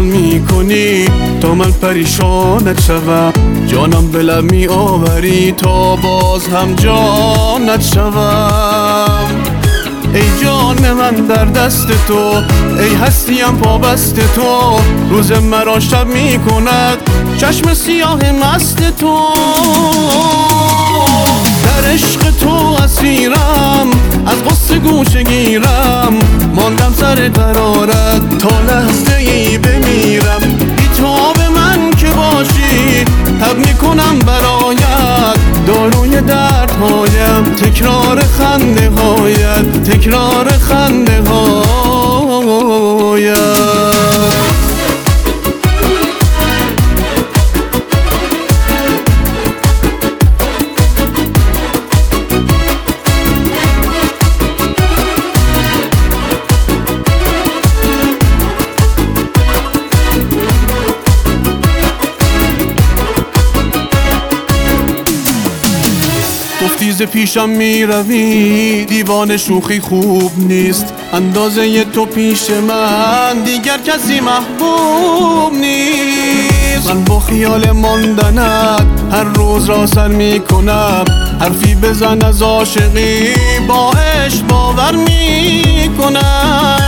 میکنی تا من پریشانت شوم، جانم به لب می آوری تا باز هم جانت شوم. ای جان من در دست تو، ای هستیم پابست تو، روز مرا شب می کند چشم سیاه مست تو. در عشق تو اسیرم، از غصه گوشه گیرم، ماندم سر قرارت تا لحظه ای بمیرم. بی‌تاب من که باشی تب میکنم برایت، داروی دردهایم تکرار خنده هایت، تکرار خنده هایت. گفتی ز پیشم میروی، دیوان شوخی خوب نیست، اندازه تو پیش من دیگر کسی محبوب نیست. من با خیال ماندنت هر روز را سر میکنم، حرفی بزن از عاشقی با عشق باور میکنم.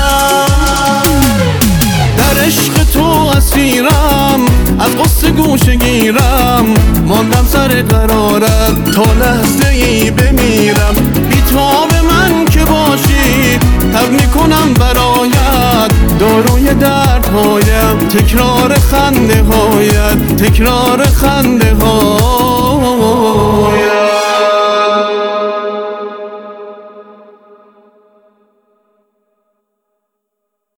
در عشق تو اسیرم، از غصه گوشه گیرم، ماندم سر قرارت تا لحظه ای بمیرم. بی‌تاب من که باشی تب میکنم برایت، داروی دردهایم تکرار خنده هایت، تکرار خنده هایت.